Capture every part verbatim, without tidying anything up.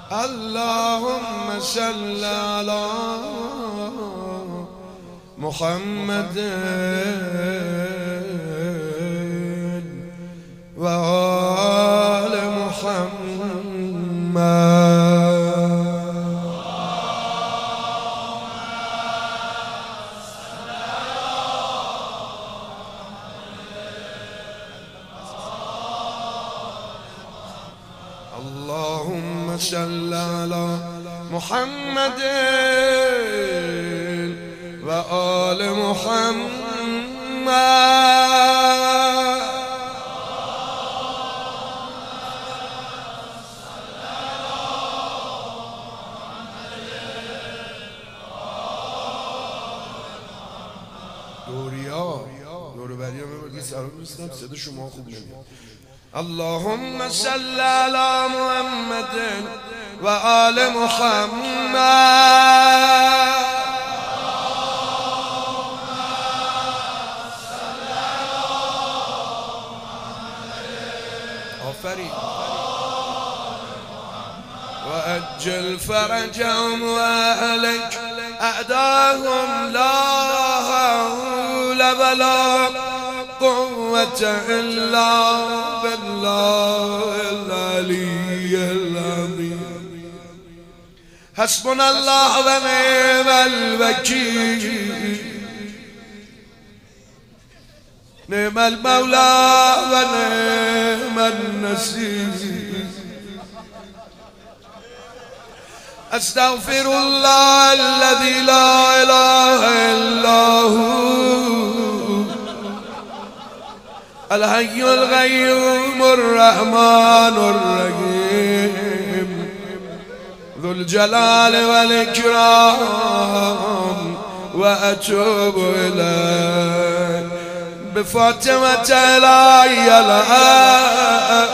اللهم صل على محمد و آل محمد. اللهم صل على محمد و آل محمد. دوریا دور بریا میبردی سلام میستم صدا شما خوب نمیاد. اللهم صل على محمد و آل محمد. آفرین. و اجل فرجهم و اهلک اعداهم لا حول ولا قوة إلا بالله العلي العظيم. حسبنا الله ونعم الوكيل، نعم المولى ونعم النصير. أستغفر الله الذي لا إله إلا هو الحي القيوم الرحمن الرحيم ذو الجلال والإكرام، وأتوب إليه بفاطمة إلهي الحق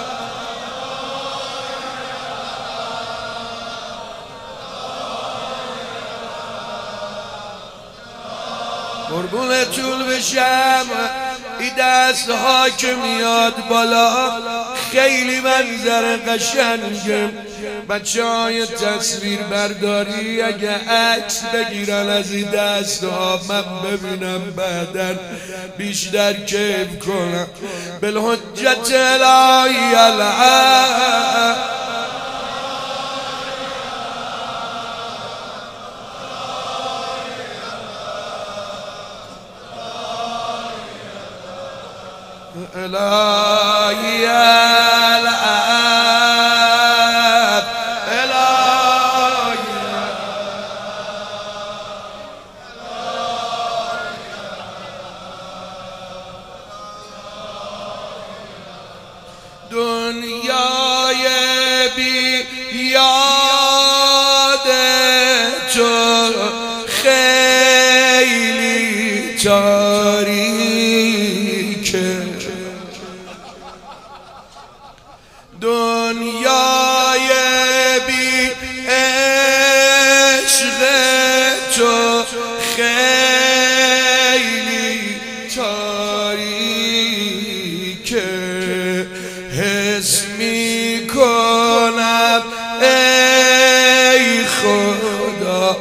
قربون طول بشم. ای دست ها که میاد بالا خیلی منظر قشنگه. بچه های تصویر برداری اگه عکس بگیرن از این دست ها من ببینم بعدن بیشتر کیف کنم. بالحجت الهی الحق إلهي الآب إلهي دنیای بی یاد تو خیلی تاریکه. دنیای بی عشق تو خیلی تاریکه. حس میکنم ای خدا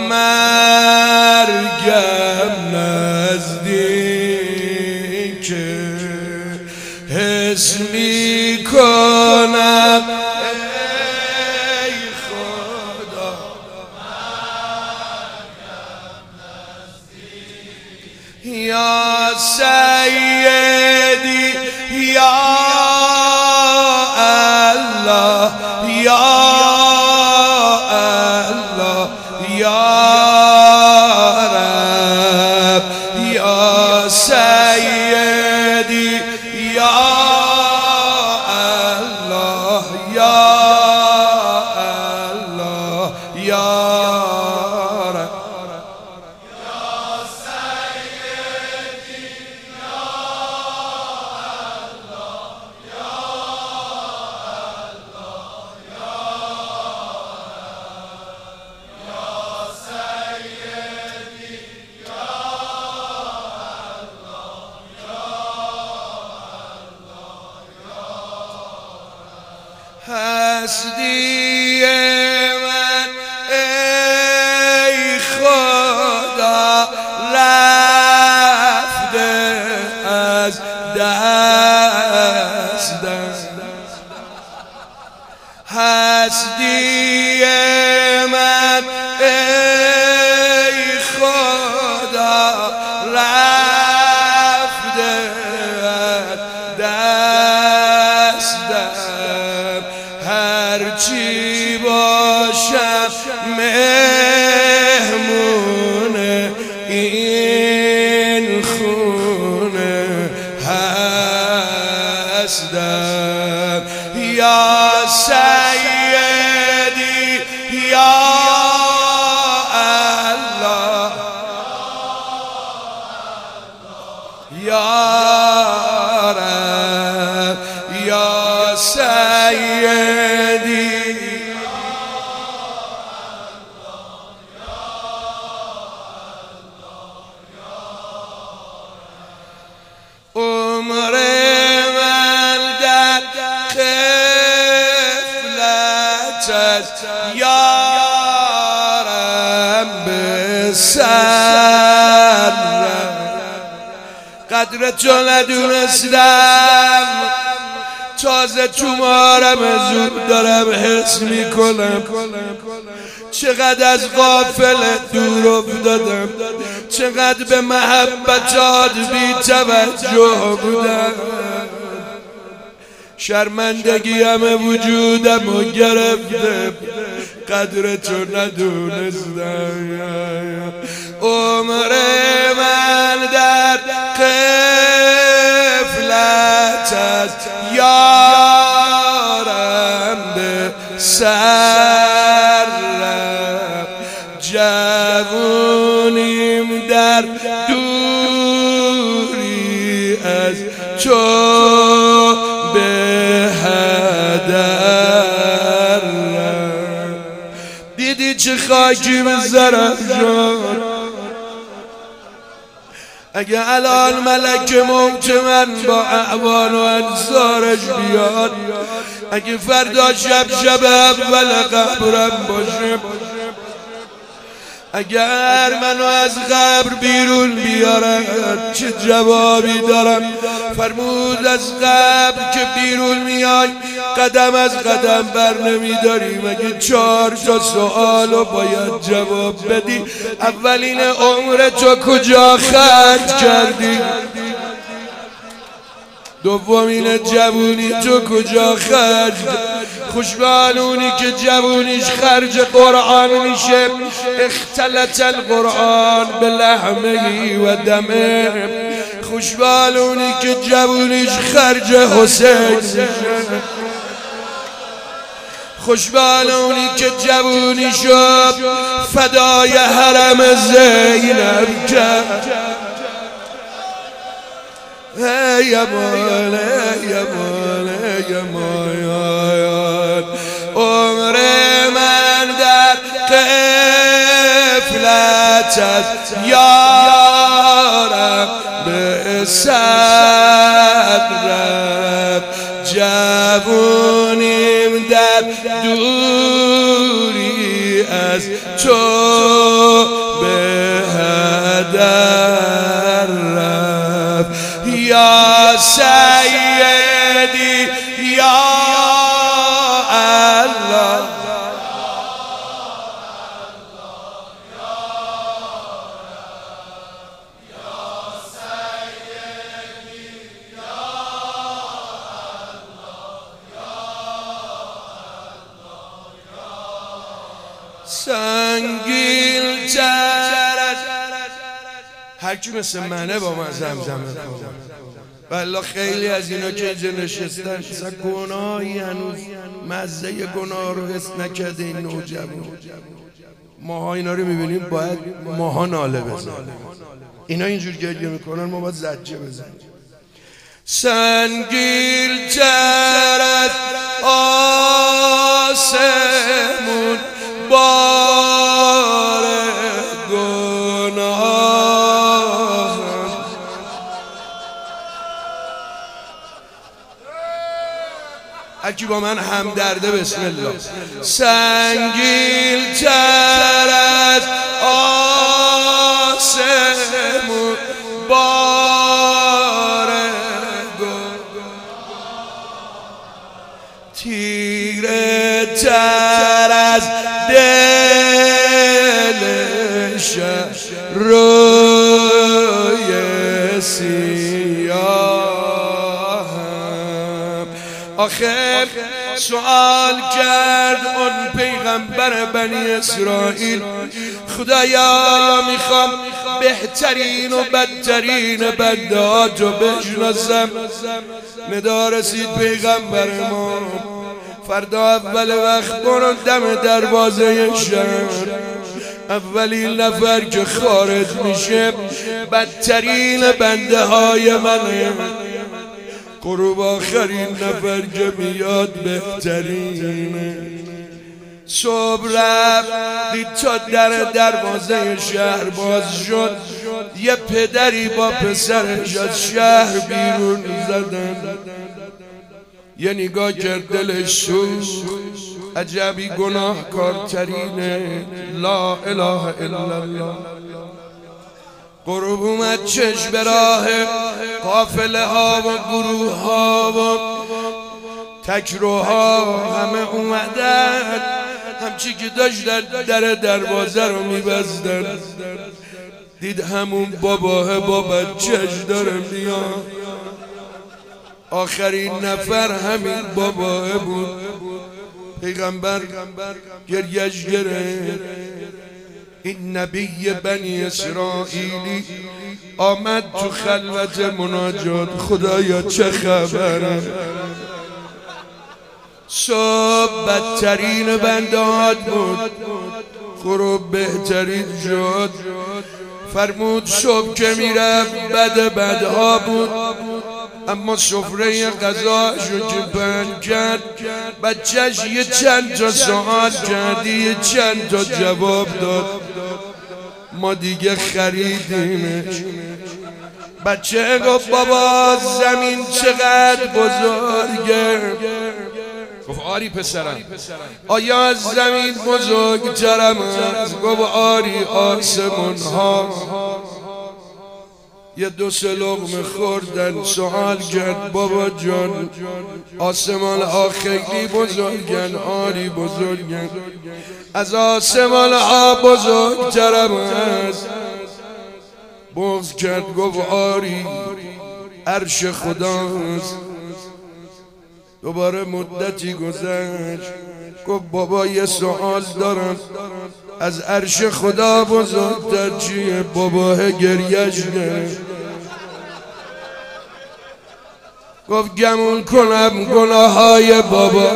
مرگم نزدیکه. حس میکنم ای خدا یا سیدی یا الله یا الله یا رب یا سیدی یا هست هستی من ای خدا رفته از دستم هستی من ای خدا رفته از دستم هرچی باشم مهمون این خونه هستم یا سیدی یا الله یا رب یا سیدی عمر من در غفلت است یارم به سر قدر تو ندونستم تازه تو مارم زود دارم حس میکنم چقدر از غافلت دور افتادم چقدر به محبتات بی توجه بودم شرمندگی همه وجودم و گرفته قدر تو ندونستم عمر من در غفلت است یارم به سر جوونیم در دوری از تو به هدر دیدی چه خاکی بذارم جان اگه الان ملک موت من با اعوان و انصارش بیاد اگه فردا شب شب اول قبرم باشه اگر منو از قبر بیرون بیارن چه جوابی دارم فرمود از قبر که بیرون میای قدم از قدم بر نمیداری مگه چهار تا سوالو باید جواب بدی اولین عمر تو کجا خرج کردی دومین جوونی تو کجا خرج خوشبالونی که جوونیش خرج قرآن میشه اختلط القرآن به لحمه و دمه خوشبالونی که جوونیش خرج حسین میشه خوشبالونی که جوونیشو فدای حرم زینب کرد ای امان ای امان ای امان عمر من در غفلت است یارم به سر جوونیم در دوری از تو به هدر یا سیدی یا الله سنگین ترد هر کی مثل منه با من زمزمه کنه والله خیلی از اینا که اینجا نشستن اصلا گناهی هنوز مزه گناه رو حس نکرده این نوجوان ماها اینا رو میبینیم باید ماها ناله بزنیم اینا اینجور گریه میکنن ما باید زجه بزنیم سنگین ترد آسمون بار گناه هرکی با من همدرده بسم الله. سنگین تر از آسمون باره گل، تیره تر از دل شب روی سیاهم. آخر سوال کرد اون پیغمبر بنی اسرائیل، خدایا میخوام بهترین و بدترین بندهاتو بشناسم. ندا رسید پیغمبر ما، فردا اول وقت برو دم دروازه شهر، اولین نفر که خارج میشه بدترین بنده های منه، قروب آخرین نفر که میاد بهترینه. صبح رفت دید تا در دروازه شهر باز شد، یه پدری با پسرش از شهر بیرون زدن. یه نگاه کرد دلش سوخت، عجبی گناهکارترینه، لا اله الا الله. غروب اومد چشم به راه قافله ها و گروه ها و تکروها همه اومدن، همچی که داشتن در دروازه رو میبستن. دید همون باباه با بچهش داره میاد، آخرین نفر همین باباه بود. پیغمبر گریش گرفت. این نبی بنی اسرائیلی آمد تو خلوت مناجات، خدایا چه خبره؟ صبح بدترین بندات بود، غروب بهترین شد. فرمود صبح که میرفت بد بدها بود، اما سفره غذاشو که بند کرد بچهش یه چند تا سوال کردی، یه چند تا جواب داد، ما دیگه خریدیمش. بچه گفت بابا زمین چقدر بزرگه؟ گفت آری پسرم. آیا از زمین بزرگترم است؟ گفت آری آسمون ها. یه دو سه لقمه خوردن، سوال کرد بابا جان آسمان ها خیلی بزرگن؟ آری بزرگن. از آسمان ها بزرگترم است؟ بغض کرد گفت آری عرش خداست. دوباره مدتی گذشت، گفت بابا یه سوال دارم، از عرش خدا بزرگتر چیه؟ بابا گریش گرفت. گفت گمون کنم گناه های بابا.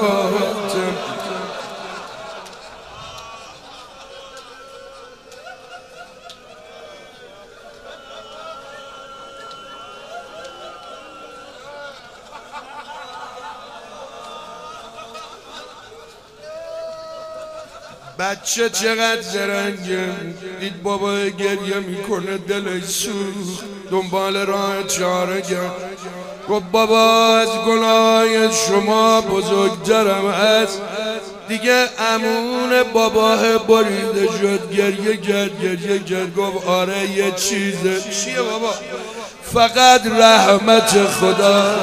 بچه چقدر زرنگه، دید بابا گریه میکنه دلش سوخت، دنبال راه چاره کرد. گفت بابا از گناه شما بزرگترم هست. دیگه امون بابا بریده شد، گریه کرد گریه کرد. گفت آره یه چیزه. چیه بابا؟ فقط رحمت خدا.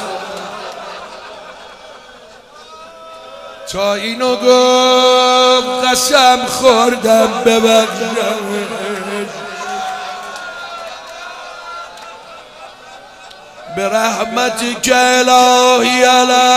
تا اینو گفت قسم خوردم ببخشم، به رحمتی که الهی علی